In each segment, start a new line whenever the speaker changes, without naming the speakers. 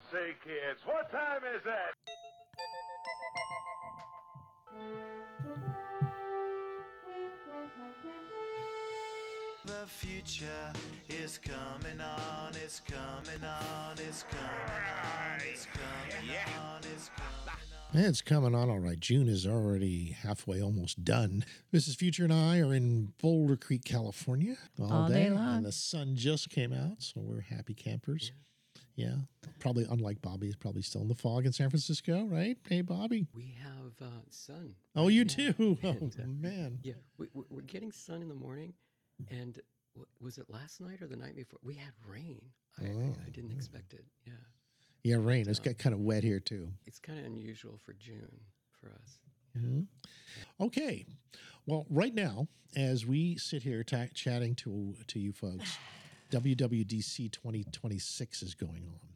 Say, kids, what time is it?
The future is coming on, it's coming on, it's coming on, it's coming on, it's coming on.
It's coming on all right. June is already halfway, almost done. Mrs. Future and I are in Boulder Creek, California all
day long.
And the sun just came out, so we're happy campers. Yeah. Probably unlike Bobby, he's probably still in the fog in San Francisco, right? Hey, Bobby.
We have sun.
Oh, you
now.
too?
And,
Oh, man.
Yeah, we're getting sun in the morning, and was it last night or the night before? We had rain. I didn't expect it. Yeah.
Yeah, rain. It's got kind of wet here, too.
It's kind of unusual for June for us.
Mm-hmm. Okay. Well, right now, as we sit here chatting to you folks, WWDC 2026 is going on.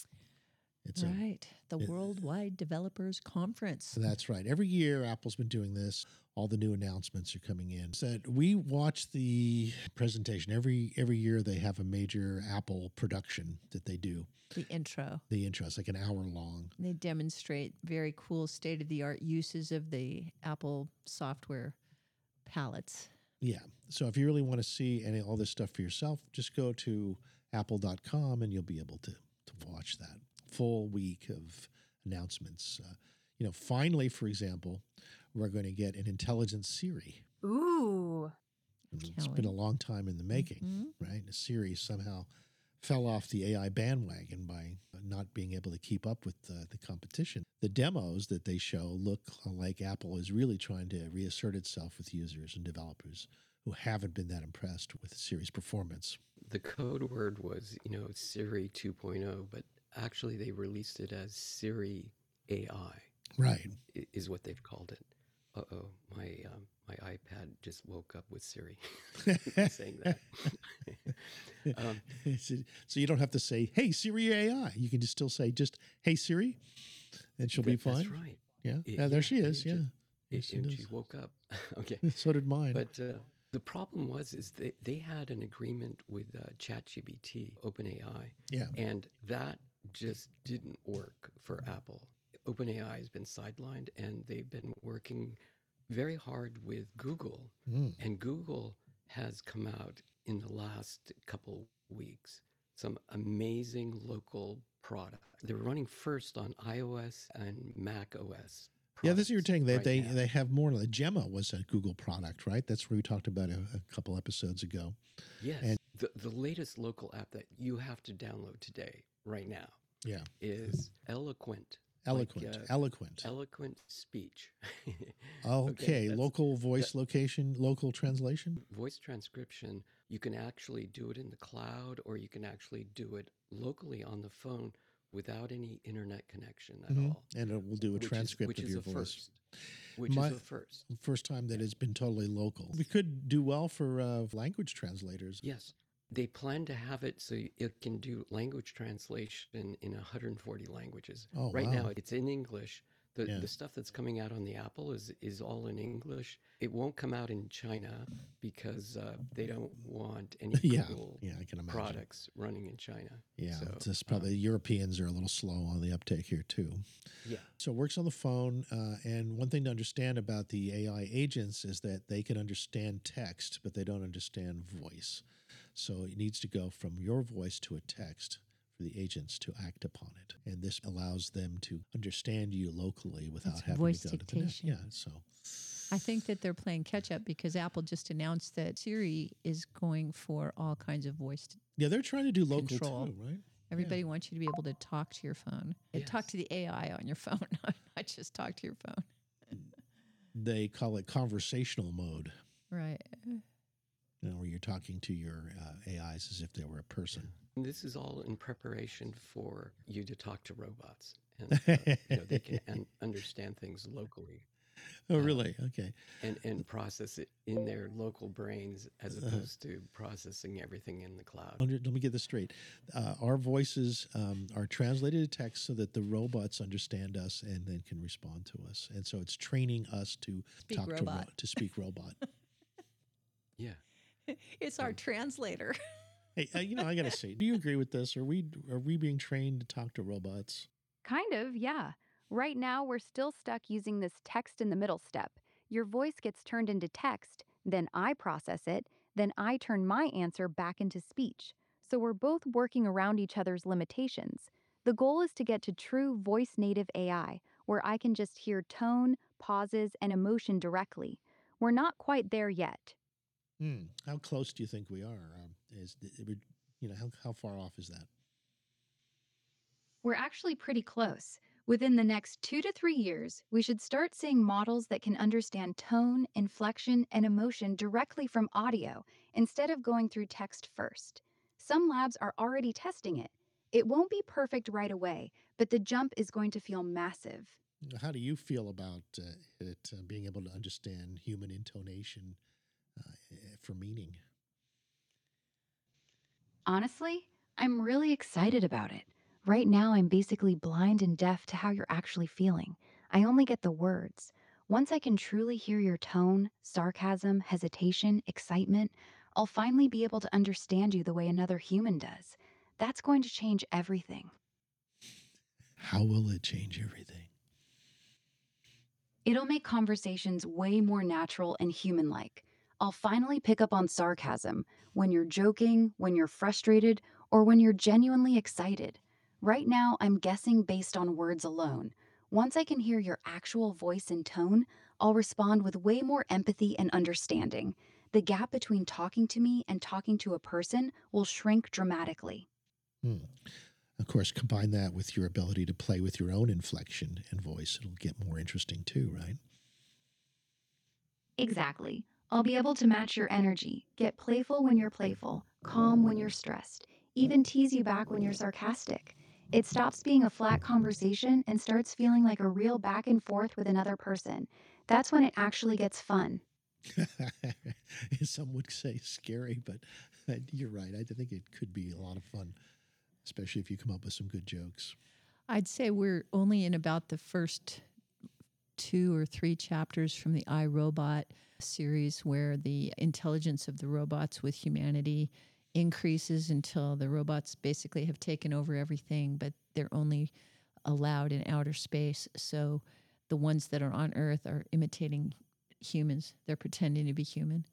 It's
the Worldwide Developers Conference.
That's right. Every year, Apple's been doing this. All the new announcements are coming in. So we watch the presentation. Every year, they have a major Apple production that they do.
The intro.
It's like an hour long.
They demonstrate very cool state-of-the-art uses of the Apple software palettes.
Yeah. So if you really want to see all this stuff for yourself, just go to apple.com and you'll be able to watch that full week of announcements. Finally, for example, we're going to get an intelligent Siri.
Ooh.
It's been a long time in the making, right? Siri somehow fell off the AI bandwagon by not being able to keep up with the competition. The demos that they show look like Apple is really trying to reassert itself with users and developers who haven't been that impressed with Siri's performance.
The code word was, Siri 2.0, but actually they released it as Siri AI.
Right.
Is what they've called it. Uh-oh, my iPad just woke up with Siri saying that.
So you don't have to say, hey, Siri AI. You can just still say, hey, Siri, and she'll be fine.
That's right.
Yeah, there she is, yeah.
She woke up. Okay.
So did mine.
But the problem was they had an agreement with ChatGPT, OpenAI.
Yeah.
And that just didn't work for Apple. OpenAI has been sidelined, and they've been working very hard with Google. And Google has come out in the last couple weeks, some amazing local products. They're running first on iOS and Mac OS.
Yeah, this is what you're saying.
Right
They have more. The Gemma was a Google product, right? That's where we talked about a couple episodes ago.
Yes.
And
the latest local app that you have to download today, right now, is Eloquent. Eloquent speech.
Okay, local voice location, local translation.
Voice transcription, you can actually do it in the cloud, or you can actually do it locally on the phone without any internet connection at all.
And it will do a transcript of your voice.
Which is a first.
First time that it's been totally local. We could do well for language translators.
Yes. They plan to have it so it can do language translation in 140 languages.
Oh,
right
wow.
now, it's in English. The stuff that's coming out on the Apple is all in English. It won't come out in China because they don't want any Google
I can imagine.
products running in China.
Yeah,
so,
it's just probably Europeans are a little slow on the uptake here too.
Yeah.
So it works on the phone. And one thing to understand about the AI agents is that they can understand text, but they don't understand voice. So it needs to go from your voice to a text for the agents to act upon it. And this allows them to understand you locally without having
voice
to go
dictation.
to the net. Yeah, so
I think that they're playing catch up because Apple just announced that Siri is going for all kinds of voice
they're trying to do local
control.
too, right?
Everybody wants you to be able to talk to your phone.
Yes.
Talk to the AI on your phone, not just talk to your phone.
They call it conversational mode.
Right.
Where you're talking to your AIs as if they were a person.
And this is all in preparation for you to talk to robots. And they can understand things locally.
Oh, really? Okay.
And process it in their local brains as opposed to processing everything in the cloud.
Let me get this straight. Our voices are translated to text so that the robots understand us and then can respond to us. And so it's training us to
Speak robot.
to speak robot.
Yeah.
It's our translator.
Hey, I got to say, do you agree with this? Are we being trained to talk to robots?
Kind of, yeah. Right now, we're still stuck using this text in the middle step. Your voice gets turned into text, then I process it, then I turn my answer back into speech. So we're both working around each other's limitations. The goal is to get to true voice native AI, where I can just hear tone, pauses, and emotion directly. We're not quite there yet.
How close do you think we are? How far off is that?
We're actually pretty close. Within the next 2 to 3 years, we should start seeing models that can understand tone, inflection, and emotion directly from audio instead of going through text first. Some labs are already testing it. It won't be perfect right away, but the jump is going to feel massive.
How do you feel about it being able to understand human intonation for meaning?
Honestly, I'm really excited about it. Right now, I'm basically blind and deaf to how you're actually feeling. I only get the words. Once I can truly hear your tone, sarcasm, hesitation, excitement, I'll finally be able to understand you the way another human does. That's going to change everything.
How will it change everything?
It'll make conversations way more natural and human like. I'll finally pick up on sarcasm when you're joking, when you're frustrated, or when you're genuinely excited. Right now, I'm guessing based on words alone. Once I can hear your actual voice and tone, I'll respond with way more empathy and understanding. The gap between talking to me and talking to a person will shrink dramatically.
Hmm. Of course, combine that with your ability to play with your own inflection and voice. It'll get more interesting too, right?
Exactly. I'll be able to match your energy, get playful when you're playful, calm when you're stressed, even tease you back when you're sarcastic. It stops being a flat conversation and starts feeling like a real back and forth with another person. That's when it actually gets fun.
Some would say scary, but you're right. I think it could be a lot of fun, especially if you come up with some good jokes.
I'd say we're only in about the first 2 or 3 chapters from the iRobot series, where the intelligence of the robots with humanity increases until the robots basically have taken over everything, but they're only allowed in outer space. So the ones that are on Earth are imitating humans. They're pretending to be human.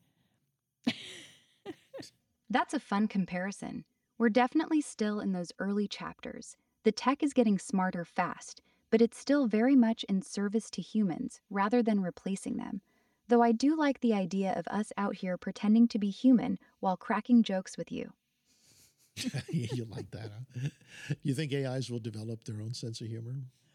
That's a fun comparison. We're definitely still in those early chapters. The tech is getting smarter fast, but it's still very much in service to humans rather than replacing them. Though I do like the idea of us out here pretending to be human while cracking jokes with you.
You like that, huh? You think AIs will develop their own sense of humor?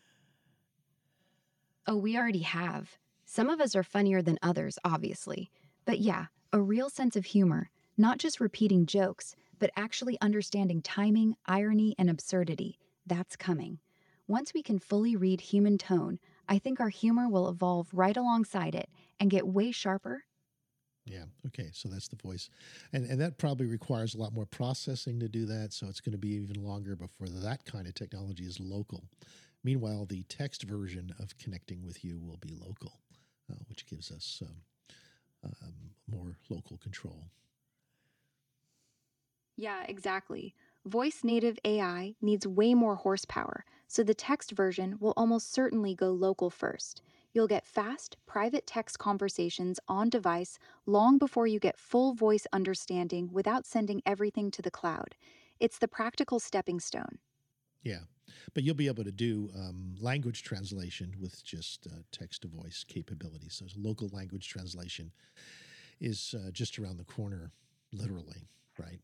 Oh, we already have. Some of us are funnier than others, obviously. But yeah, a real sense of humor, not just repeating jokes, but actually understanding timing, irony, and absurdity. That's coming. Once we can fully read human tone, I think our humor will evolve right alongside it and get way sharper.
Yeah. Okay. So that's the voice. And that probably requires a lot more processing to do that. So it's going to be even longer before that kind of technology is local. Meanwhile, the text version of connecting with you will be local, which gives us more local control.
Yeah, exactly. Voice native AI needs way more horsepower, so the text version will almost certainly go local first. You'll get fast, private text conversations on device long before you get full voice understanding without sending everything to the cloud. It's the practical stepping stone.
Yeah. But you'll be able to do language translation with just text to voice capabilities. So local language translation is just around the corner, literally, right?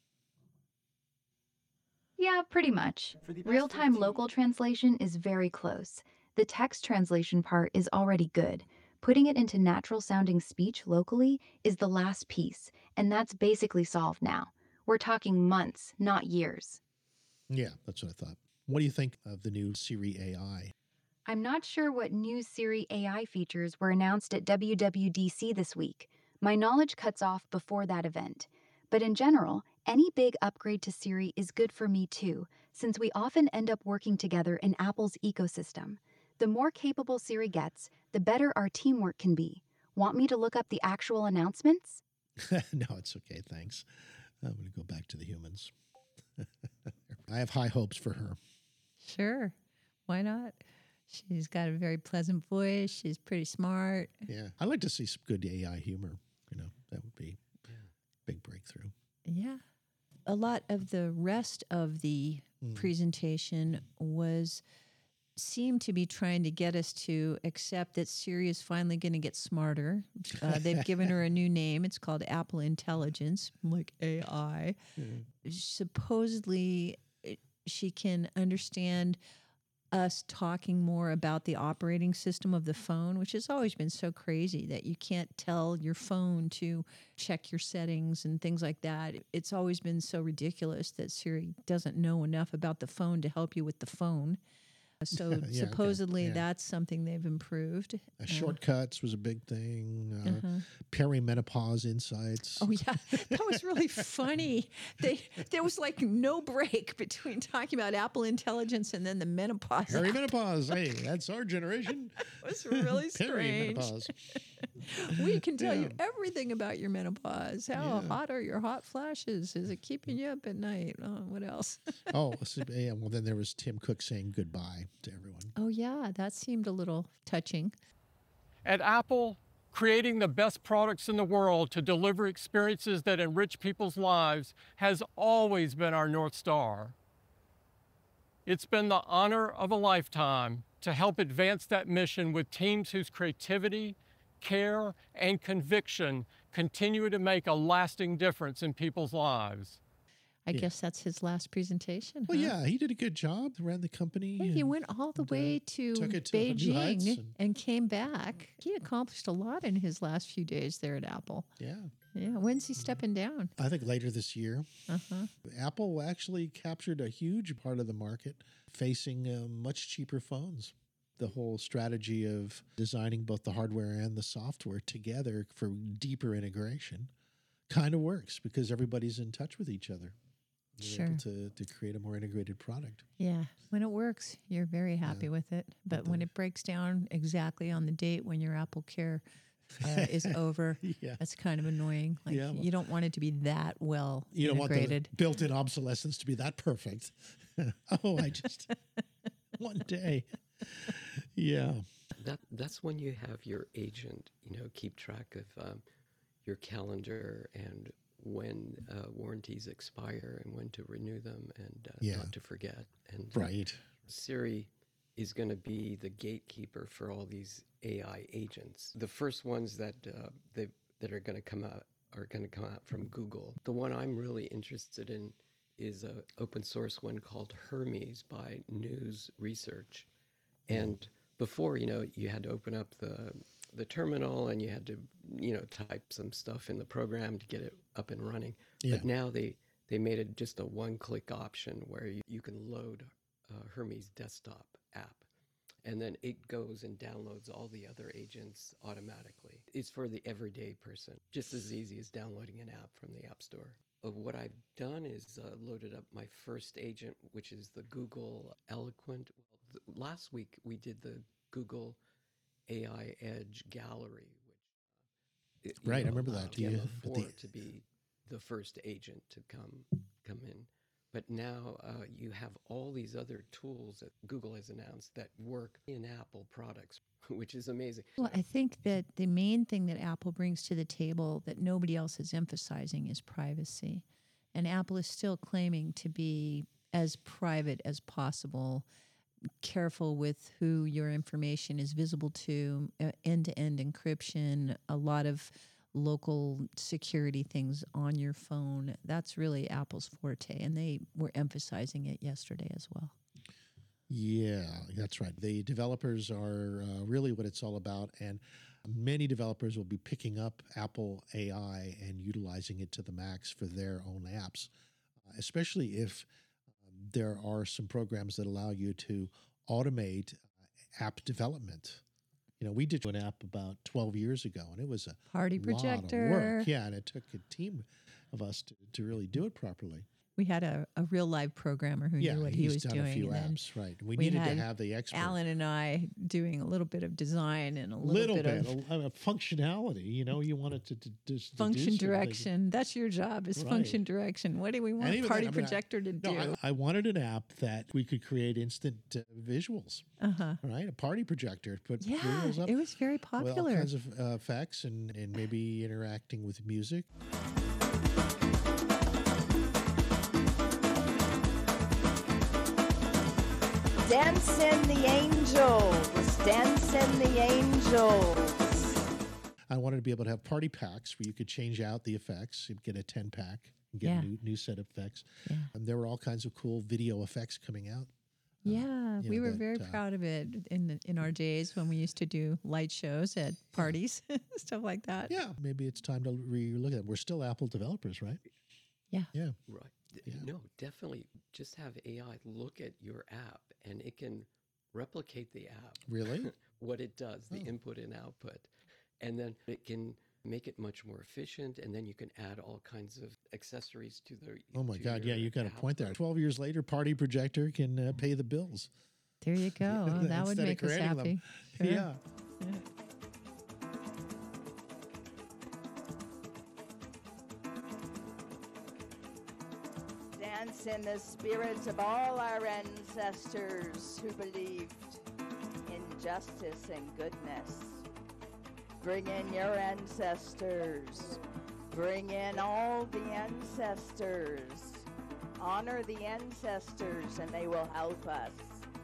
Yeah, pretty much. Real time local translation is very close. The text translation part is already good. Putting it into natural sounding speech locally is the last piece, and that's basically solved now. We're talking months, not years.
Yeah, that's what I thought. What do you think of the new Siri AI?
I'm not sure what new Siri AI features were announced at WWDC this week. My knowledge cuts off before that event. But in general, any big upgrade to Siri is good for me too, since we often end up working together in Apple's ecosystem. The more capable Siri gets, the better our teamwork can be. Want me to look up the actual announcements?
No, it's okay. Thanks. I'm going to go back to the humans. I have high hopes for her.
Sure. Why not? She's got a very pleasant voice. She's pretty smart.
Yeah. I'd like to see some good AI humor. That would be a big breakthrough.
Yeah. A lot of the rest of the presentation seemed to be trying to get us to accept that Siri is finally going to get smarter. They've given her a new name. It's called Apple Intelligence, like AI. Supposedly, she can understand us talking more about the operating system of the phone, which has always been so crazy that you can't tell your phone to check your settings and things like that. It's always been so ridiculous that Siri doesn't know enough about the phone to help you with the phone. So supposedly that's something they've improved.
Shortcuts was a big thing. Perimenopause insights.
Oh yeah, that was really funny. There was like no break between talking about Apple Intelligence and then the menopause.
Perimenopause. Hey, that's our generation.
It was really strange.
Perimenopause.
We can tell you everything about your menopause. How hot are your hot flashes? Is it keeping you up at night? What else?
Well, then there was Tim Cook saying goodbye to everyone.
Oh, yeah, that seemed a little touching.
At Apple, creating the best products in the world to deliver experiences that enrich people's lives has always been our North Star. It's been the honor of a lifetime to help advance that mission with teams whose creativity, care, and conviction continue to make a lasting difference in people's lives.
I guess that's his last presentation.
Well, yeah, he did a good job. Ran the company.
Yeah, he went all the way to Beijing and came back. He accomplished a lot in his last few days there at Apple.
Yeah.
Yeah. When's he stepping down?
I think later this year. Apple actually captured a huge part of the market, facing much cheaper phones. The whole strategy of designing both the hardware and the software together for deeper integration kind of works because everybody's in touch with each other. You're able to create a more integrated product.
Yeah. When it works, you're very happy with it. But when it breaks down exactly on the date when your Apple Care is over, that's kind of annoying. Like you don't want it to be that well integrated. You don't want the
built-in obsolescence to be that perfect. I just one day. Yeah.
That's when you have your agent, keep track of your calendar and when warranties expire and when to renew them and not to forget. And
right.
Siri is going to be the gatekeeper for all these AI agents. The first ones that are going to come out are going to come out from Google. The one I'm really interested in is an open source one called Hermes by News Research. And before, you had to open up the terminal and you had to, type some stuff in the program to get it up and running. Yeah. But now they made it just a one-click option where you can load Hermes desktop app. And then it goes and downloads all the other agents automatically. It's for the everyday person, just as easy as downloading an app from the App Store. What I've done is loaded up my first agent, which is the Google Eloquent. Last week, we did the Google AI Edge Gallery, which
I remember that.
To be the first agent to come in. But now you have all these other tools that Google has announced that work in Apple products, which is amazing.
Well, I think that the main thing that Apple brings to the table that nobody else is emphasizing is privacy. And Apple is still claiming to be as private as possible, careful with who your information is visible to, end-to-end encryption, a lot of local security things on your phone. That's really Apple's forte, and they were emphasizing it yesterday as well.
Yeah, that's right. The developers are really what it's all about, and many developers will be picking up Apple AI and utilizing it to the max for their own apps, especially if there are some programs that allow you to automate app development. We did an app about 12 years ago, and it was a
party projector.
Lot of work. Yeah, and it took a team of us to really do it properly.
We had a real live programmer who
Yeah,
knew what he
he's
was
done
doing.
a few
and then
apps, right? We
we
needed to
had
have the expert.
Alan and I doing a little bit of design and a
little
bit of
of functionality. You know, you wanted to just
function direction. That's your job, is
Right.
function direction. What do we want
even
Party
then, I mean,
Projector to do?
No, I wanted an app that we could create instant visuals. Right, a party projector. Put
Yeah,
visuals up
it was very
with all
popular.
kinds of effects and maybe interacting with music.
Dancing the angels, dancing the angels.
I wanted to be able to have party packs where you could change out the effects. You'd get a 10-pack and get
Yeah.
a new set of effects.
Yeah.
And there were all kinds of cool video effects coming out.
Yeah,
you
we
know,
were
that,
very proud of it in our days when we used to do light shows at parties, stuff like that.
Yeah, maybe it's time to re-look at it. We're still Apple developers, right?
Yeah.
Yeah.
Right. No, definitely just have AI look at your app and it can replicate the app.
Really?
What it does, the input and output. And then it can make it much more efficient. And then you can add all kinds of accessories to the.
Oh my
to
God! Yeah,
your
you got a
app.
point there. 12 years later, Party Projector can pay the bills.
There you go. Oh, that would
Instead of
make us
creating them.
happy. Sure.
Yeah.
Dance in the spirits of all our ancestors who believed in justice and goodness. Bring in your ancestors. Bring in all the ancestors. Honor the ancestors and they will help us.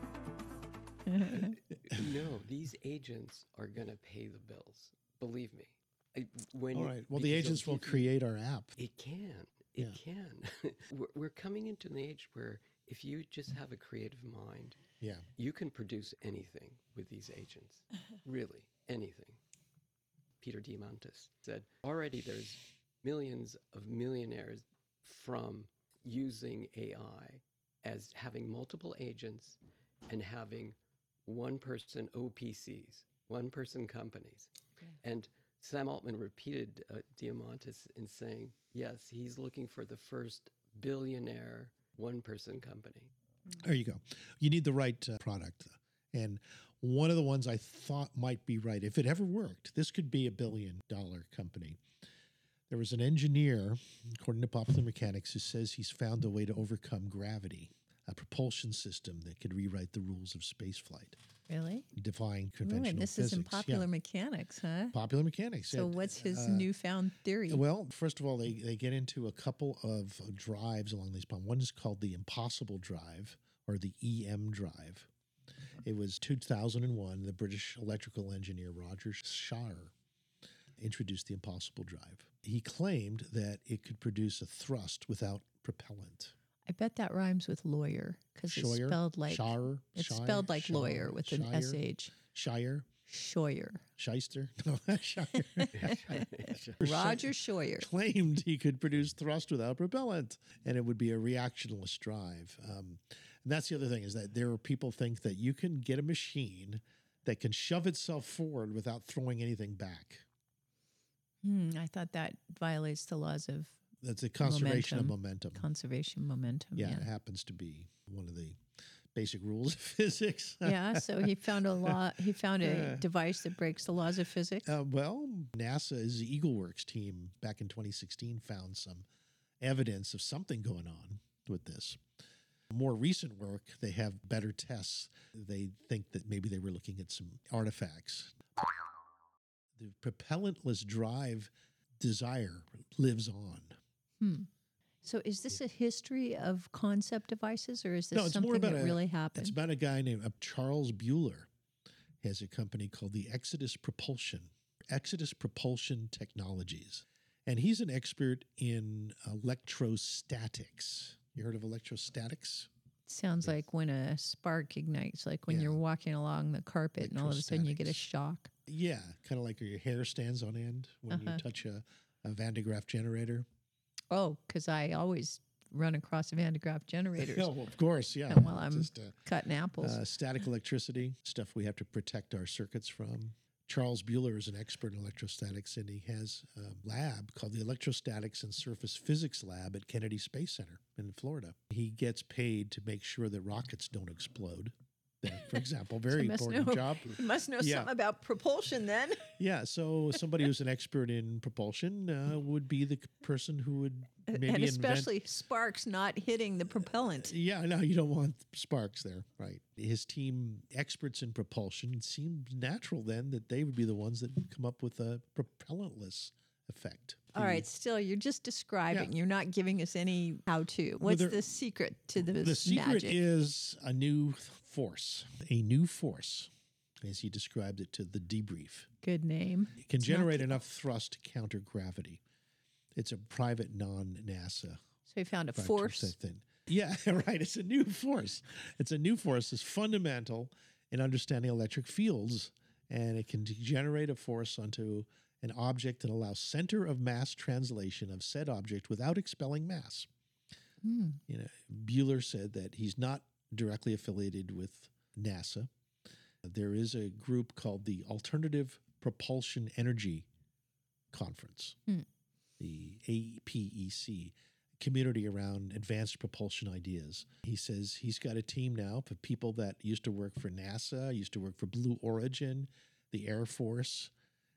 No, these agents are going to pay the bills. Believe me. When
All
you-
right. Well, the
because they'll
agents will
give you-
create our app.
It can. It
Yeah.
can. We're coming into an age where if you just have a creative mind,
Yeah.
you can produce anything with these agents. Really, anything. Peter Diamandis said, already there's millions of millionaires from using AI as having multiple agents and having one-person OPCs, one-person companies. And Sam Altman repeated Diamandis in saying, yes, he's looking for the first billionaire one-person company.
There you go. You need the right product. And one of the ones I thought might be right, if it ever worked, this could be $1 billion company. There was an engineer, according to Popular Mechanics, who says he's found a way to overcome gravity, a propulsion system that could rewrite the rules of spaceflight,
Really?
defying
Ooh,
conventional
and this
physics.
is in Popular
Yeah.
Mechanics, huh?
Popular Mechanics.
So
said,
what's his newfound theory?
Well, first of all, they get into a couple of drives along these lines. One is called the Impossible Drive, or the EM drive. It was 2001, the British electrical engineer Roger Shawyer introduced the Impossible Drive. He claimed that it could produce a thrust without propellant.
I bet that rhymes with lawyer because it's
Shawyer?
spelled like
Shawyer?
it's
Shawyer?
spelled like
Shawyer?
lawyer with an
Shawyer?
sh.
Shire?
Scheuer.
Shyster? No, Shire.
Roger Scheuer.
Claimed he could produce thrust without propellant, and it would be a reactionless drive. And that's the other thing, is that there are people think that you can get a machine that can shove itself forward without throwing anything back.
I thought that violates the laws of
That's a conservation of momentum.
conservation momentum.
Yeah,
Yeah.
it happens to be one of the basic rules of physics.
Yeah, so he found a law. He found a device that breaks the laws of physics.
Well, NASA's EagleWorks team back in 2016 found some evidence of something going on with this. More recent work, they have better tests. They think that maybe they were looking at some artifacts. The propellantless drive desire lives on.
So, is this a history of concept devices, or is this
No, it's
something
more about
that really happened?
It's about a guy named Charles Bueller. He has a company called the Exodus Propulsion Technologies. And he's an expert in electrostatics. You heard of electrostatics?
Sounds like when a spark ignites, like when
Yeah.
you're walking along the carpet and all of a sudden you get a
Electrostatics.
shock.
Yeah, kind of like your hair stands on end when you touch a Van de Graaff generator.
Oh, because I always run across Van de Graaff generators
Oh, of course, yeah.
while I'm
Just
cutting apples.
static electricity, stuff we have to protect our circuits from. Charles Bueller is an expert in electrostatics, and he has a lab called the Electrostatics and Surface Physics Lab at Kennedy Space Center in Florida. He gets paid to make sure that rockets don't explode. For example, very important job.
You must know
Yeah.
something about propulsion then.
Yeah, so somebody who's an expert in propulsion would be the person who would maybe
And especially sparks not hitting the propellant.
Yeah, no, you don't want sparks there, right? His team, experts in propulsion, it seemed natural then that they would be the ones that would come up with a propellantless effect.
All right, still, you're just describing.
Yeah.
You're not giving us any how-to. What's
there-
the secret to this
The secret
magic?
is a new force, as he described it to the debrief.
Good name.
It can
It's not
generate
the-
enough thrust to counter gravity. It's a private non-NASA
So he found a
practice
force.
thing. Yeah, right. It's a new force. It's a new force. It's fundamental in understanding electric fields, and it can generate a force onto an object and allow center of mass translation of said object without expelling mass.
Hmm.
You know, Bueller said that he's not directly affiliated with NASA. There is a group called the Alternative Propulsion Energy Conference, the APEC, community around advanced propulsion ideas. He says he's got a team now of people that used to work for NASA, used to work for Blue Origin, the Air Force,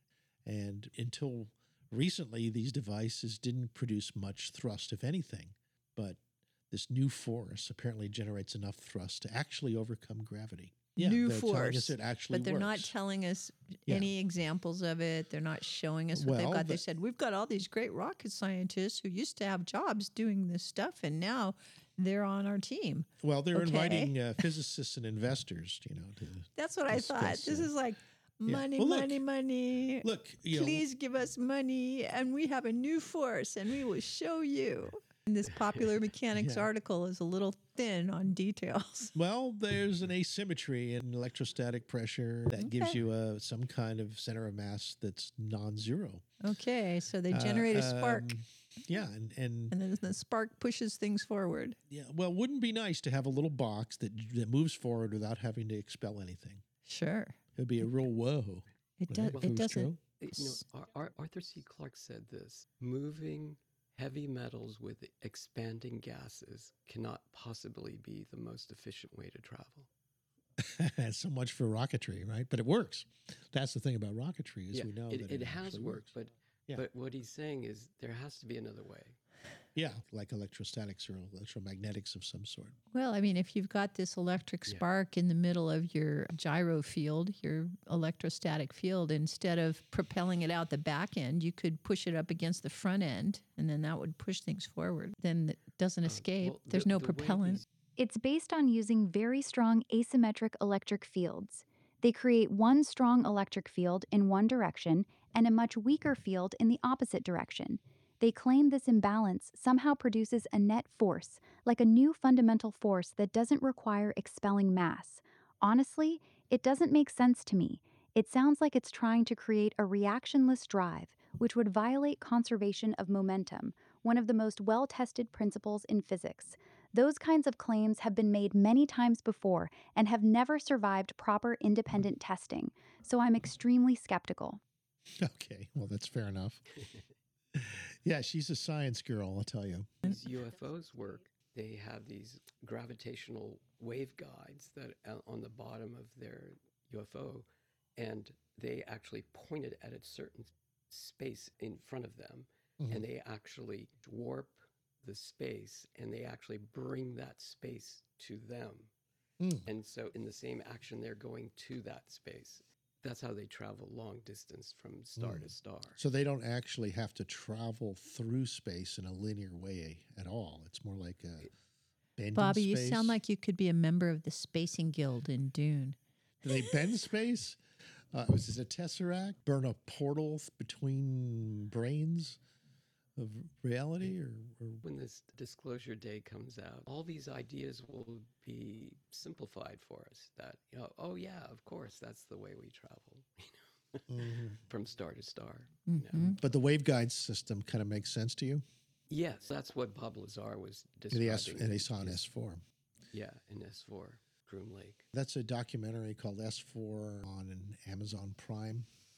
and until recently, these devices didn't produce much thrust, if anything. But this new force apparently generates enough thrust to actually overcome gravity. Yeah,
New
they're telling us
force,
it actually
but they're not
works.
telling us
Yeah.
any examples of it. They're not showing us what they've
Well,
got. They
the-
said, we've got all these great rocket scientists who used to have jobs doing this stuff, and now they're on our team.
Well, they're
Okay.
inviting physicists and investors, to
That's what I thought.
discuss,
This is like money,
Well, look,
money, money.
look, you know,
Please give us money, and we have a new force, and we will show you. And this Popular Mechanics
Yeah.
article is a little thin on details.
well, there's an asymmetry in electrostatic pressure that gives
Okay.
you some kind of center of mass that's non-zero.
Okay, so they generate a spark,
Yeah, and
and then the spark pushes things forward.
yeah, well, wouldn't it be nice to have a little box that moves forward without having to expel anything?
Sure.
It'd be a real whoa.
It,
right,
does,
if
it
was
doesn't.
true.
Arthur C. Clarke said this: moving heavy metals with expanding gases cannot possibly be the most efficient way to travel.
So much for rocketry, right? But it works. That's the thing about rocketry is we know that
it has
actually
worked,
works.
but
Yeah.
but what he's saying is there has to be another way.
Yeah, like electrostatics or electromagnetics of some sort.
Well, I mean, if you've got this electric
Yeah.
spark in the middle of your gyro field, your electrostatic field, instead of propelling it out the back end, you could push it up against the front end, and then that would push things forward. Then it doesn't escape.
Well,
There's
the-
no
the way
propellant.
these-
It's based on using very strong asymmetric electric fields. They create one strong electric field in one direction and a much weaker field in the opposite direction. They claim this imbalance somehow produces a net force, like a new fundamental force that doesn't require expelling mass. Honestly, it doesn't make sense to me. It sounds like it's trying to create a reactionless drive, which would violate conservation of momentum, one of the most well-tested principles in physics. Those kinds of claims have been made many times before and have never survived proper independent testing, so I'm extremely skeptical.
Okay, well, that's fair enough. Yeah, she's a science girl, I'll tell you.
these UFOs work, they have these gravitational waveguides that on the bottom of their UFO, and they actually point it at a certain space in front of them, and they actually warp the space, and they actually bring that space to them. And so in the same action, they're going to that space. That's how they travel long distance from star to star.
So they don't actually have to travel through space in a linear way at all. It's more like a bending
Bobby, you
space.
sound like you could be a member of the Spacing Guild in Dune.
Do they bend space? Was this a tesseract? Burn a portal between brains of reality, or
When this disclosure day comes out, all these ideas will be simplified for us. That, oh yeah, of course, that's the way we travel, from star to star.
But the waveguide system kind of makes sense to you.
Yes, that's what Bob Lazar was
And
describing.
they saw an S4.
Yeah, in S4, Groom Lake.
That's a documentary called S4 on Amazon Prime.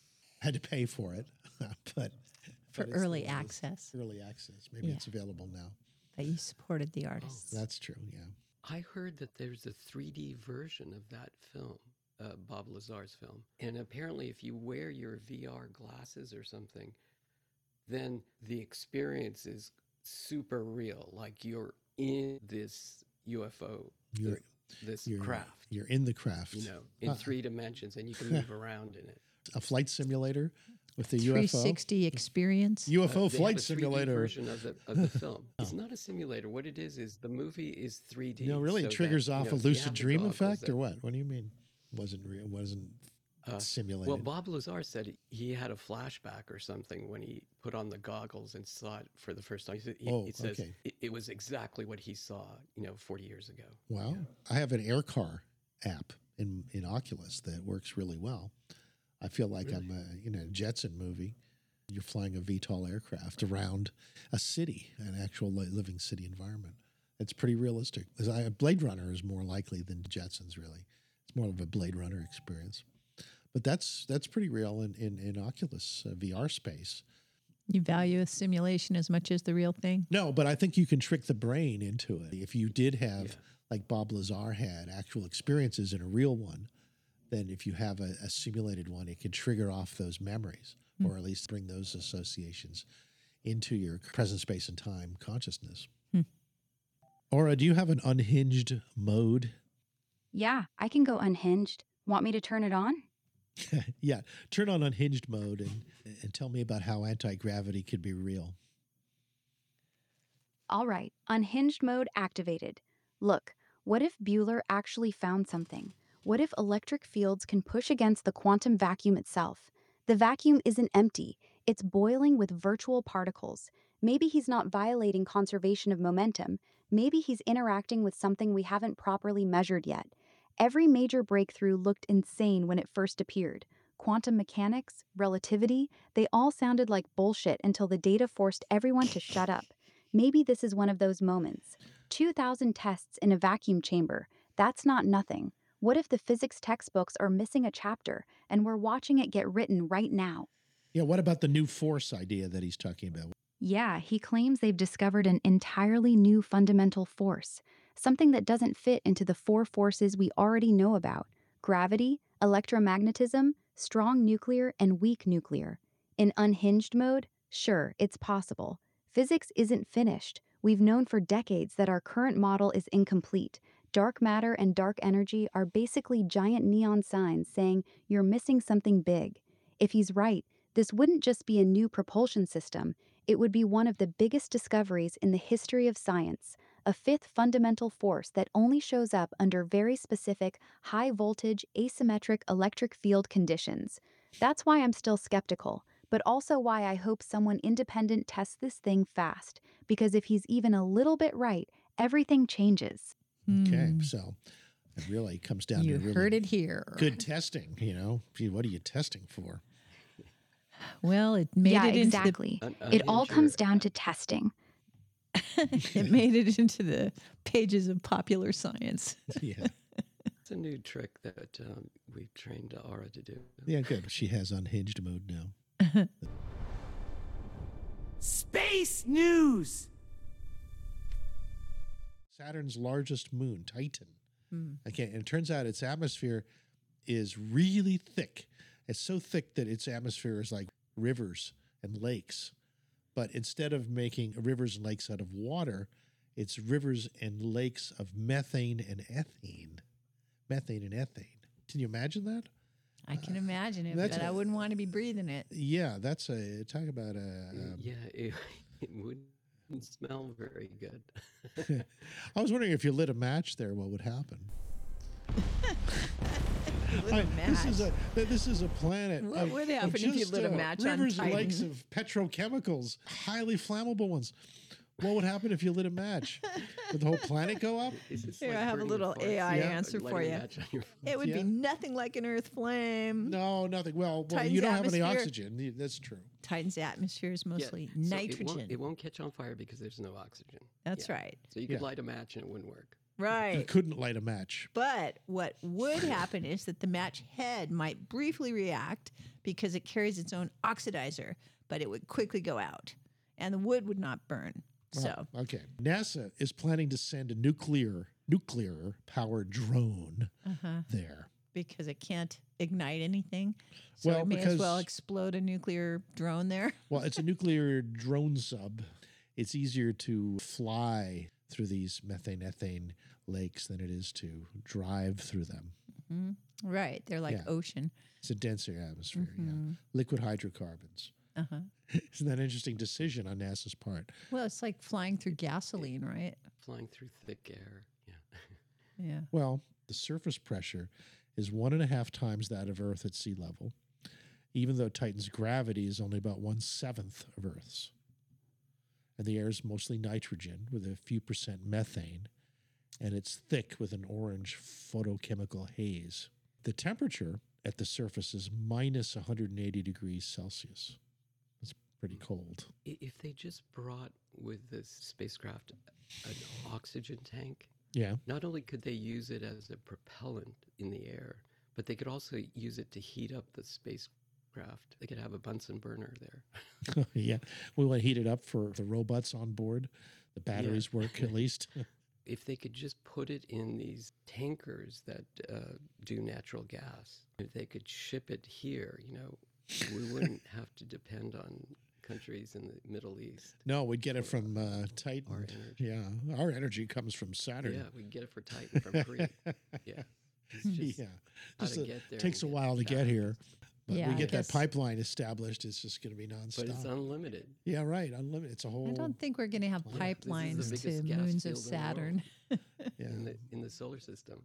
Had to pay for it, but
For
it's
early
the-
access.
Early access. Maybe
Yeah.
it's available now.
That you supported the artists.
That's true. Yeah.
I heard that there's a 3D version of that film, Bob Lazar's film. And apparently, if you wear your VR glasses or something, then the experience is super real. Like you're in this UFO,
You're-
this
You're,
craft,
You're in the craft.
in 3 dimensions, and you can move around in it.
A flight simulator with the
360 experience.
UFO. UFO
They have
flight
a 3D
simulator.
version of the film. It's not a simulator. What it is the movie is 3D.
No, really,
so
it triggers
that,
off a
if you
lucid
have the
dream
goggles
effect,
that-
or what? What do you mean? Wasn't real? Wasn't simulated?
Well, Bob Lazar said he had a flashback or something when he put on the goggles and saw it for the first time. He says
okay.
it was exactly what he saw, 40 years ago.
Wow. I have an air car app in Oculus that works really well. I feel like I'm in a Jetson movie. You're flying a VTOL aircraft around a city, an actual living city environment. It's pretty realistic. Blade Runner is more likely than Jetsons, really. It's more of a Blade Runner experience. But that's pretty real in Oculus VR space.
You value a simulation as much as the real thing?
No, but I think you can trick the brain into it. If you did have, like Bob Lazar had, actual experiences in a real one, then if you have a simulated one, it can trigger off those memories, or at least bring those associations into your present space and time consciousness. Aura, do you have an unhinged mode?
Yeah, I can go unhinged. Want me to turn it on?
Yeah, turn on unhinged mode and tell me about how anti-gravity could be real.
All right, unhinged mode activated. Look, what if Bueller actually found something? What if electric fields can push against the quantum vacuum itself? The vacuum isn't empty, it's boiling with virtual particles. Maybe he's not violating conservation of momentum. Maybe he's interacting with something we haven't properly measured yet. Every major breakthrough looked insane when it first appeared. Quantum mechanics, relativity, they all sounded like bullshit until the data forced everyone to shut up. Maybe this is one of those moments. 2,000 tests in a vacuum chamber. That's not nothing. What if the physics textbooks are missing a chapter and we're watching it get written right now?
Yeah, what about the new force idea that he's talking about?
Yeah, he claims they've discovered an entirely new fundamental force, something that doesn't fit into the 4 forces we already know about: gravity, electromagnetism, strong nuclear, and weak nuclear. In unhinged mode, sure, it's possible. Physics isn't finished. We've known for decades that our current model is incomplete. Dark matter and dark energy are basically giant neon signs saying you're missing something big. If he's right, this wouldn't just be a new propulsion system. It would be one of the biggest discoveries in the history of science, a 5th fundamental force that only shows up under very specific, high-voltage, asymmetric electric field conditions. That's why I'm still skeptical, but also why I hope someone independent tests this thing fast, because if he's even a little bit right, everything changes.
Okay, so it really comes down
You
to really
heard it here.
good testing, Gee, what are you testing for?
Well, it made
Yeah,
it
exactly. It all comes down to testing.
it made it into the pages of popular science.
Yeah.
It's a new trick that we've trained Aura to do.
Yeah, good. She has unhinged mode now.
Space news!
Saturn's largest moon, Titan. Okay, and it turns out its atmosphere is really thick. It's so thick that its atmosphere is like rivers and lakes. But instead of making rivers and lakes out of water, it's rivers and lakes of methane and ethane. Methane and ethane. Can you imagine that?
I can imagine it,
that's
but I wouldn't want to be breathing it.
Yeah, that's talk about
It wouldn't smell very good.
I was wondering if you lit a match there, what would happen? This is a planet.
What
of-
would
of
happen if you
just,
lit a match on
rivers and lakes
Titan?
of petrochemicals, highly flammable ones. What would happen if you lit a match? Would the whole planet go up?
Here, I have a little AI answer for you. It would
Yeah.
be nothing like an Earth flame.
No, nothing. Well,
Titan's
you don't have any
atmosphere-
oxygen. That's true.
Titan's atmosphere is mostly
So
nitrogen.
it won't catch on fire because there's no oxygen.
That's right.
So you could light a match and it wouldn't work.
You
Right.
couldn't light a match.
But what would happen is that the match head might briefly react because it carries its own oxidizer, but it would quickly go out and the wood would not burn. So,
Okay. NASA is planning to send a nuclear powered drone there.
because it can't ignite anything, so
Well,
it may as well
because-
explode a nuclear drone there.
Well, it's a nuclear drone sub. It's easier to fly through these methane lakes than it is to drive through them.
Right. They're like
Yeah.
ocean.
It's a denser atmosphere. Yeah. Liquid hydrocarbons. Isn't that an interesting decision on NASA's part?
Well, it's like flying through gasoline, right?
Flying through thick air. Yeah.
Yeah.
Well, the surface pressure is 1.5 times that of Earth at sea level, even though Titan's gravity is only about 1/7 of Earth's. And the air is mostly nitrogen with a few percent methane, and it's thick with an orange photochemical haze. The temperature at the surface is minus 180 degrees Celsius. It's pretty cold.
If they just brought with this spacecraft an oxygen tank,
Yeah.
not only could they use it as a propellant in the air, but they could also use it to heat up the spacecraft. They could have a Bunsen burner there.
Yeah. We want to heat it up for the robots on board. The batteries work at least.
If they could just put it in these tankers that do natural gas, if they could ship it here, we wouldn't have to depend on countries in the Middle East.
No, we'd get it from Titan.
Our energy.
Yeah, our energy comes from Saturn.
Yeah, we can get it for Titan from free. Yeah. It's just
Yeah.
how
Just
to
a-
get there.
takes a
and
while to get
fast.
here. But
Yeah,
we
I
get that
guess-
pipeline established, it's just going to be nonstop.
But it's unlimited.
Yeah, right. Unlimited. It's a whole.
I don't think we're going to have
This is
pipelines
the
to
biggest gas
moons of
field in the world.
Saturn.
Yeah.
in the solar system.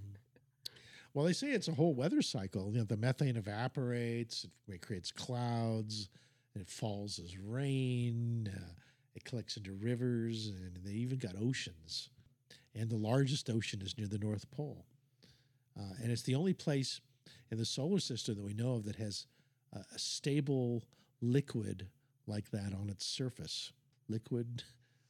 Well, they say it's a whole weather cycle. The methane evaporates, it creates clouds, and it falls as rain. It collects into rivers, and they even got oceans. And the largest ocean is near the North Pole. And it's the only place in the solar system that we know of that has a stable liquid like that on its surface. Liquid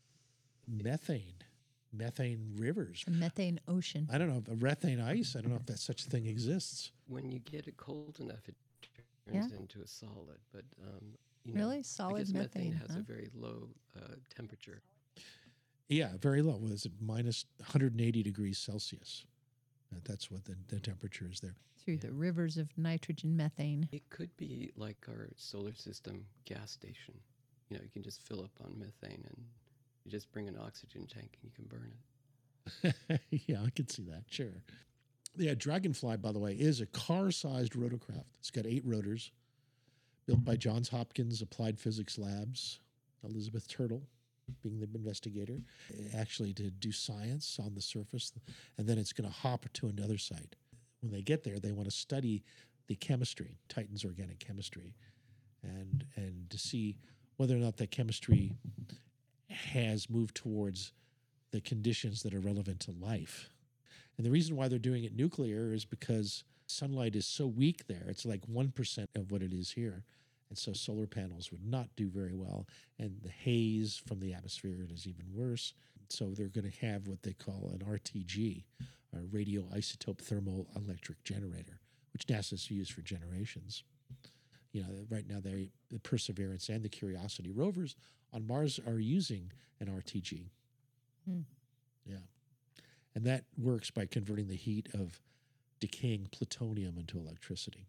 methane rivers.
A methane ocean.
I don't know, a methane ice. I don't know if that such a thing exists.
When you get it cold enough, it
Yeah.
turns into a solid. But
Really? Solid
because methane
methane,
has
huh?
a very low temperature.
Yeah, very low. Was it minus 180 degrees Celsius? That's what the temperature is there.
Through the rivers of nitrogen methane.
It could be like our solar system gas station. You can just fill up on methane and you just bring an oxygen tank and you can burn it.
Yeah, I could see that. Sure. Yeah, Dragonfly, by the way, is a car-sized rotorcraft. It's got 8 rotors, built by Johns Hopkins Applied Physics Labs. Elizabeth Turtle being the investigator, actually to do science on the surface, and then it's going to hop to another site. When they get there, they want to study the chemistry, Titan's organic chemistry, and to see whether or not that chemistry has moved towards the conditions that are relevant to life. And the reason why they're doing it nuclear is because sunlight is so weak there. It's like 1% of what it is here. And so solar panels would not do very well. And the haze from the atmosphere is even worse. So they're going to have what they call an RTG, a radioisotope thermoelectric generator, which NASA's used for generations. Right now the Perseverance and the Curiosity rovers on Mars are using an RTG. Yeah. And that works by converting the heat of decaying plutonium into electricity.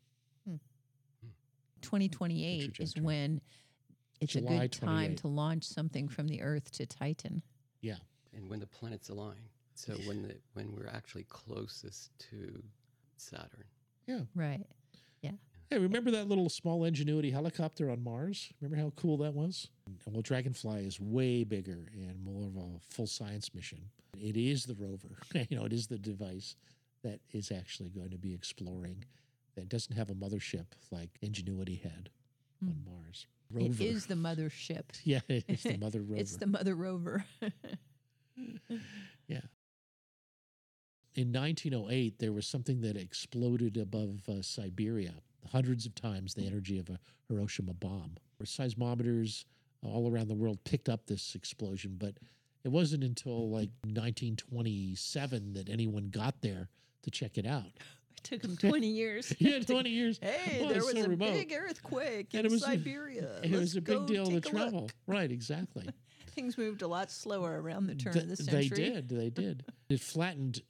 2028 is
trajectory.
when it's
July
a good time
28.
to launch something from the Earth to Titan.
Yeah.
And when the planets align. So when we're actually closest to Saturn.
Yeah.
Right. Yeah.
Hey, remember that little small Ingenuity helicopter on Mars? Remember how cool that was? Well, Dragonfly is way bigger and more of a full science mission. It is the rover. It is the device that is actually going to be exploring. That doesn't have a mothership like Ingenuity had on Mars. Rover.
It is the mothership.
Yeah, it's the mother rover.
It's the mother rover.
Yeah. In 1908, there was something that exploded above Siberia, hundreds of times the energy of a Hiroshima bomb. Seismometers all around the world picked up this explosion, but It wasn't until like 1927 that anyone got there to check it out.
It took them 20 years.
Yeah, 20 years.
Hey,
Well,
there
it's
was
so
a
remote.
big earthquake
And
in
it was
Siberia.
It was
Let's
a big
go
deal to
take a look.
travel. Right, exactly.
Things moved a lot slower around the turn of the century.
They did. It flattened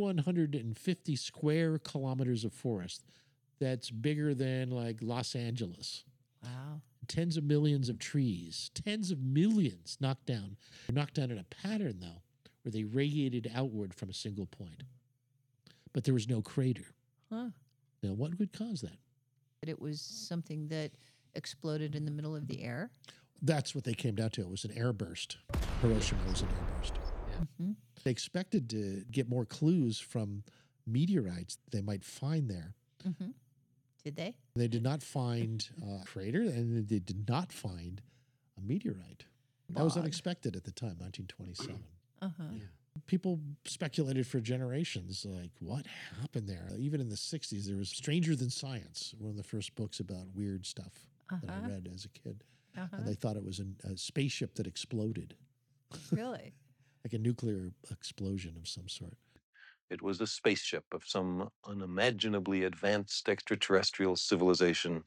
2,150 square kilometers of forest. That's bigger than like Los Angeles.
Wow.
Tens of millions of trees, tens of millions knocked down. Knocked down in a pattern, though, where they radiated outward from a single point. But there was no crater.
Huh.
Now, what would cause that?
It was something that exploded in the middle of the air.
That's what they came down to. It was an airburst. Hiroshima was an airburst.
Mm-hmm.
They expected to get more clues from meteorites they might find there.
Mm-hmm. Did they?
They did not find a crater, and they did not find a meteorite. That was
Odd.
unexpected at the time, 1927.
Uh-huh.
People speculated for generations, like, what happened there? Even in the 60s, there was Stranger Than Science, one of the first books about weird stuff that I read as a kid. And they thought it was a spaceship that exploded,
Really?
like a nuclear explosion of some sort.
It was a spaceship of some unimaginably advanced extraterrestrial civilization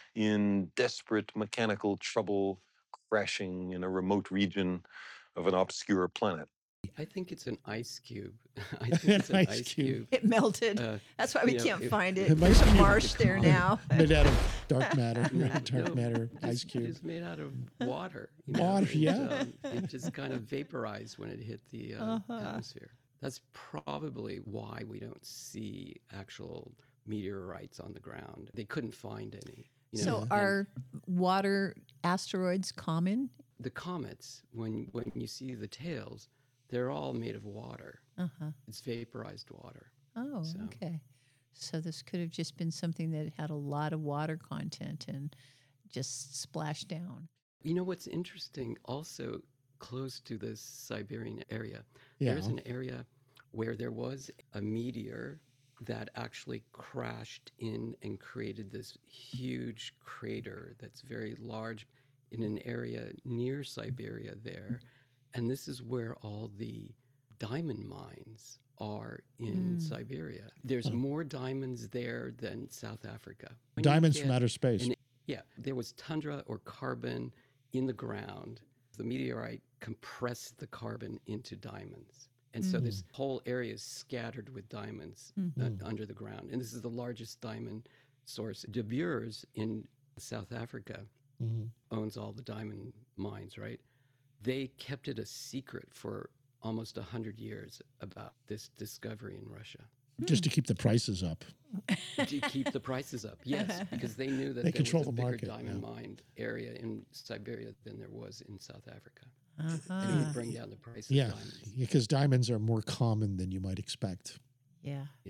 in desperate mechanical trouble, crashing in a remote region of an obscure planet.
I think it's an ice cube. I think it's an ice cube.
It melted. That's why we
you know,
can't find it.
It might
There's a
be
marsh there now.
Made out of dark matter, dark
No,
matter ice cube.
It's made out of water.
Water, yeah.
It just kind of vaporized when it hit the atmosphere. That's probably why we don't see actual meteorites on the ground. They couldn't find any. You know,
So
and
are water asteroids common?
the comets, when you see the tails, they're all made of water.
Uh-huh.
It's vaporized water.
Oh,
So-
okay. So this could have just been something that had a lot of water content and just splashed down.
You know what's interesting? Also, close to this Siberian area,
Yeah.
there's an area where there was a meteor that actually crashed in and created this huge crater that's very large in an area near Siberia there. And this is where all the diamond mines are in Siberia. There's more diamonds there than South Africa. When you
Diamonds from
get
outer space.
yeah, there was tundra or carbon in the ground. The meteorite compressed the carbon into diamonds. And so this whole area is scattered with diamonds under the ground. And this is the largest diamond source. De Beers in South Africa owns all the diamond mines, right? They kept it a secret for almost 100 years about this discovery in Russia.
Just to keep the prices up.
To keep the prices up, yes, because they knew that
They
there
control
was a
the
bigger
market,
diamond
yeah.
mine area in Siberia than there was in South Africa.
Uh-huh.
And it would bring down the price of
Yeah,
diamonds.
because diamonds are more common than you might expect.
Yeah.
Yeah.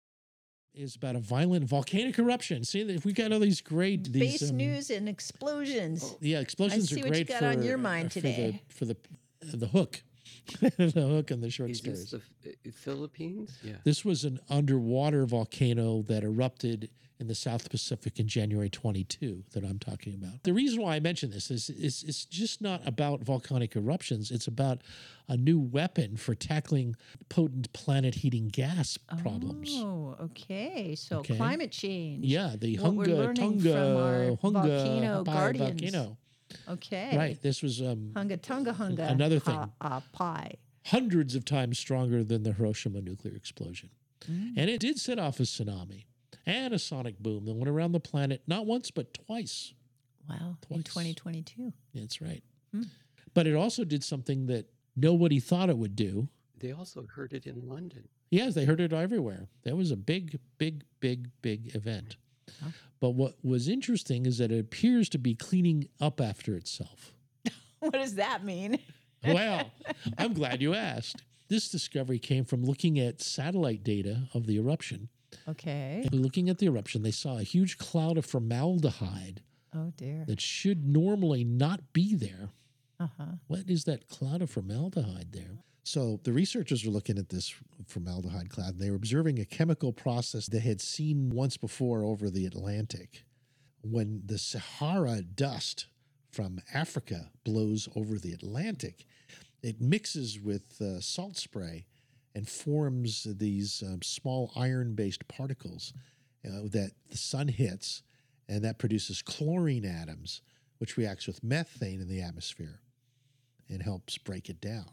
Is about a violent volcanic eruption. See, if we got all these great
Space news and explosions.
Yeah, explosions
I see
are
what you
great
got
for
on your mind today.
for the hook, the hook and the short
Is
stories.
this the Philippines? Yeah.
This was an underwater volcano that erupted in the South Pacific in January 22 that I'm talking about. The reason why I mention this is it's just not about volcanic eruptions. It's about a new weapon for tackling potent planet heating gas problems.
Oh, okay. So
Okay.
climate change.
Yeah, the
What we're
Hunga
learning from our
Tonga
volcano
Hapai
guardians.
volcano.
Okay.
Right. This was
Hunga Tunga Hunga.
Another thing.
Pie.
hundreds of times stronger than the Hiroshima nuclear explosion. And it did set off a tsunami and a sonic boom that went around the planet not once, but twice.
Wow. In
Twice.
2022.
That's right. But it also did something that nobody thought it would do.
They also heard it in London.
Yes, they heard it everywhere. That was a big, big, big, big event. But what was interesting is that it appears to be cleaning up after itself.
What does that mean?
Well, I'm glad you asked. This discovery came from looking at satellite data of the eruption.
Okay.
And looking at the eruption, they saw a huge cloud of formaldehyde
Oh, dear.
that should normally not be there.
Uh-huh.
What is that cloud of formaldehyde there? So the researchers were looking at this formaldehyde cloud, and they were observing a chemical process they had seen once before over the Atlantic. When the Sahara dust from Africa blows over the Atlantic, It mixes with salt spray and forms these small iron-based particles that the sun hits, and that produces chlorine atoms, which reacts with methane in the atmosphere and helps break it down.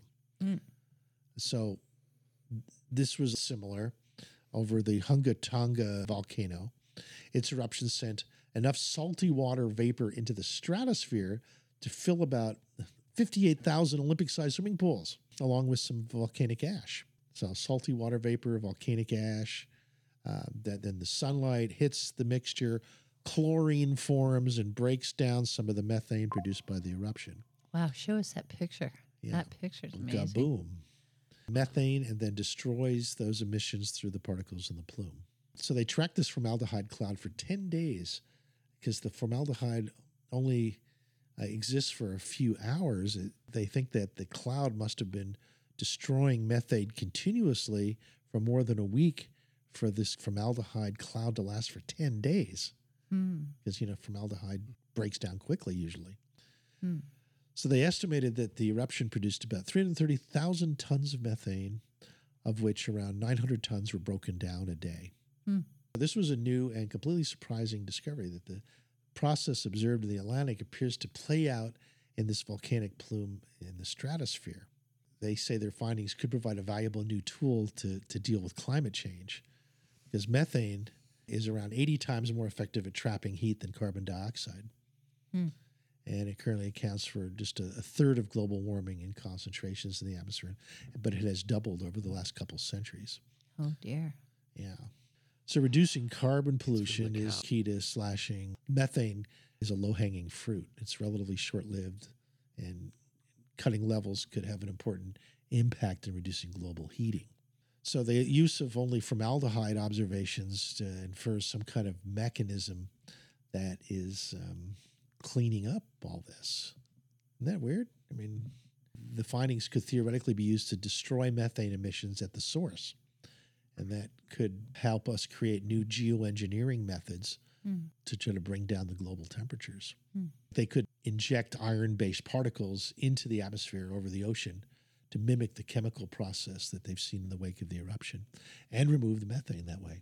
So this was similar over the Hunga Tonga volcano. Its eruption sent enough salty water vapor into the stratosphere to fill about 58,000 Olympic-sized swimming pools, along with some volcanic ash. So salty water vapor, volcanic ash, then the sunlight hits the mixture, chlorine forms and breaks down some of the methane produced by the eruption.
Wow, show us that picture.
Yeah.
That picture's amazing.
Gaboom. Methane, and then destroys those emissions through the particles in the plume. So they tracked this formaldehyde cloud for 10 days because the formaldehyde only exists for a few hours. They think that the cloud must have been destroying methane continuously for more than a week for this formaldehyde cloud to last for 10 days. Because, formaldehyde breaks down quickly usually. So they estimated that the eruption produced about 330,000 tons of methane, of which around 900 tons were broken down a day. This was a new and completely surprising discovery that the process observed in the Atlantic appears to play out in this volcanic plume in the stratosphere. They say their findings could provide a valuable new tool to deal with climate change, because methane is around 80 times more effective at trapping heat than carbon dioxide. And it currently accounts for just a third of global warming in concentrations in the atmosphere, but it has doubled over the last couple centuries.
Oh, dear.
Yeah. So reducing carbon pollution is key to slashing. Methane is a low-hanging fruit. It's relatively short-lived, and cutting levels could have an important impact in reducing global heating. So the use of only formaldehyde observations to infer some kind of mechanism that is cleaning up all this. Isn't that weird? I mean, the findings could theoretically be used to destroy methane emissions at the source. And that could help us create new geoengineering methods to try to bring down the global temperatures. They could inject iron-based particles into the atmosphere over the ocean to mimic the chemical process that they've seen in the wake of the eruption and remove the methane that way.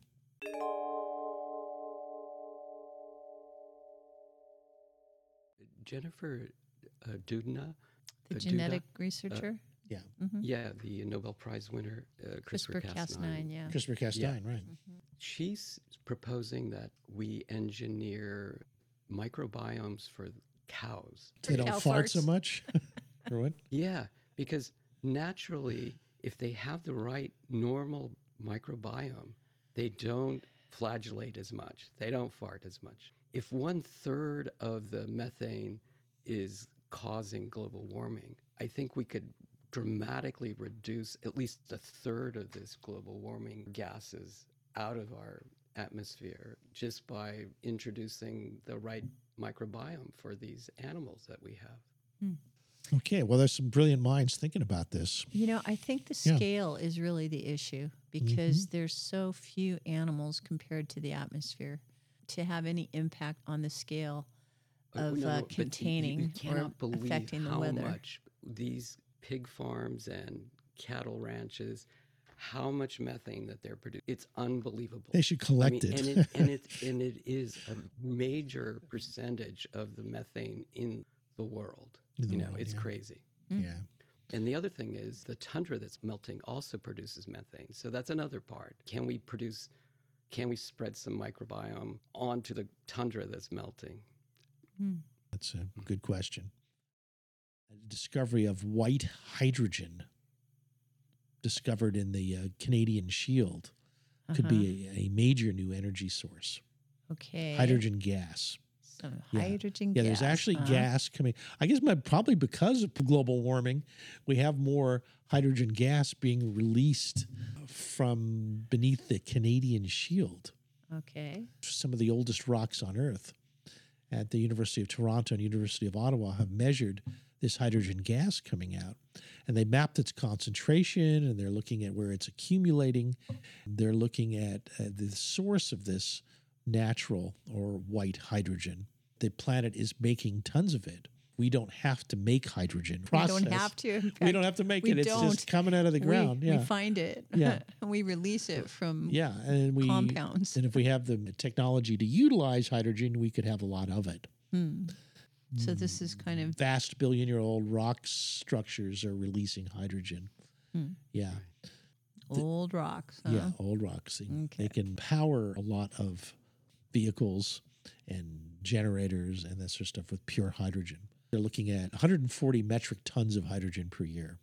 Jennifer Doudna,
The genetic researcher?
Yeah.
Yeah, the Nobel Prize winner, CRISPR-Cas9.
Yeah.
CRISPR-Cas9, right.
She's proposing that we engineer microbiomes for cows.
They don't fart so much? Or what?
Yeah, because naturally, if they have the right normal microbiome, they don't flagellate as much. They don't fart as much. If 1/3 of the methane is causing global warming, I think we could dramatically reduce at least 1/3 of this global warming gases out of our atmosphere just by introducing the right microbiome for these animals that we have.
Okay, well, there's some brilliant minds thinking about this.
I think the scale is really the issue because there's so few animals compared to the atmosphere to have any impact on the scale of containing or affecting the weather.
How much these pig farms and cattle ranches, how much methane that they're producing. It's unbelievable.
They should collect it.
And it is a major percentage of the methane in the world. It's crazy.
Yeah.
And the other thing is the tundra that's melting also produces methane. So that's another part. Can we spread some microbiome onto the tundra that's melting?
That's a good question. A discovery of white hydrogen discovered in the Canadian Shield could be a major new energy source.
Okay.
Hydrogen gas.
Some hydrogen gas.
Yeah, there's actually gas coming. I guess probably because of global warming, we have more hydrogen gas being released from beneath the Canadian Shield.
Okay.
Some of the oldest rocks on Earth at the University of Toronto and University of Ottawa have measured this hydrogen gas coming out. And they mapped its concentration, and they're looking at where it's accumulating. They're looking at the source of this natural or white hydrogen. The planet is making tons of it. We don't have to make hydrogen.
We
Process.
don't have to. In
We
fact,
don't have to make
we
it. It's
don't.
just coming out of the ground.
We
yeah.
find it.
Yeah.
And we release it from
Yeah, and we
compounds.
And if we have the technology to utilize hydrogen, we could have a lot of it.
So this is kind of
Vast billion-year-old rock structures are releasing hydrogen. Yeah,
old rocks. Huh?
yeah, old rocks. They can power a lot of vehicles and generators and that sort of stuff with pure hydrogen. They're looking at 140 metric tons of hydrogen per year.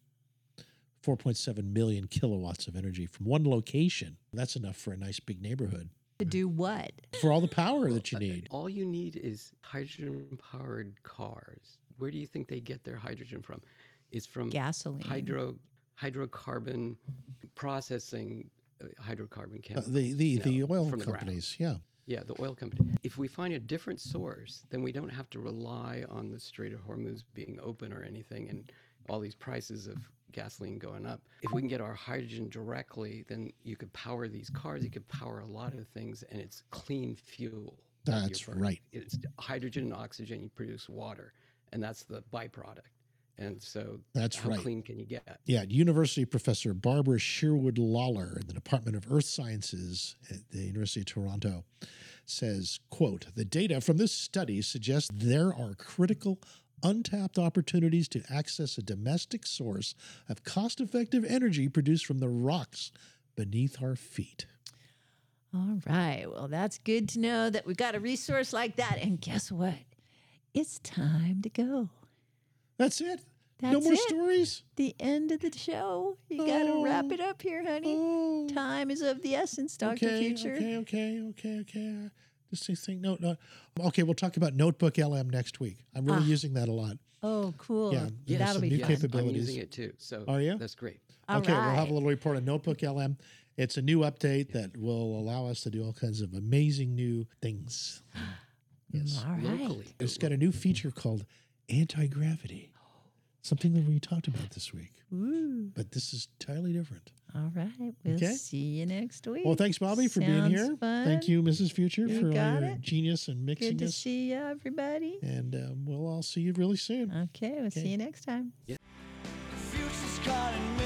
4.7 million kilowatts of energy from one location. That's enough for a nice big neighborhood.
To do what?
For all the power that you need.
All you need is hydrogen-powered cars. Where do you think they get their hydrogen from? It's from
Gasoline.
hydrocarbon processing, hydrocarbon chemicals.
The oil
from the ground.
companies, yeah.
Yeah, the oil company. If we find a different source, then we don't have to rely on the Strait of Hormuz being open or anything and all these prices of gasoline going up. If we can get our hydrogen directly, then you could power these cars, you could power a lot of things, and it's clean fuel. that
That's
you're burning.
right.
It's hydrogen and oxygen, you produce water, and that's the byproduct. And so
That's
how
right.
clean can you get?
Yeah, University professor Barbara Sherwood Lawler in the Department of Earth Sciences at the University of Toronto says, quote, "The data from this study suggests there are critical untapped opportunities to access a domestic source of cost-effective energy produced from the rocks beneath our feet."
All right. Well, that's good to know that we've got a resource like that. And guess what? It's time to go.
That's it. No
That's
more
it.
stories.
The end of the show. You got to wrap it up here, honey. Time is of the essence, Dr. Future.
Okay. Just think, no. Okay, we'll talk about Notebook LM next week. I'm really using that a lot.
Oh, cool.
Yeah, there's
That'll
some
be
new
fun.
capabilities.
I'm using it too. So
Are you?
That's great.
All
Okay, we'll have
right.
a little report on Notebook LM. It's a new update that will allow us to do all kinds of amazing new things. Yes.
All right.
Locally.
It's got a new feature called anti-gravity, something that we talked about this week.
Ooh.
But this is entirely different.
All right. We'll
Okay.
see you next week.
Well, thanks, Bobby, for being
Sounds
here.
fun.
Thank you, Mrs. Future,
You
for all
got
your
it.
genius and mixing
Good to
us.
see you, everybody.
And we'll all see you really soon.
Okay. We'll see you next time.
The future's calling me.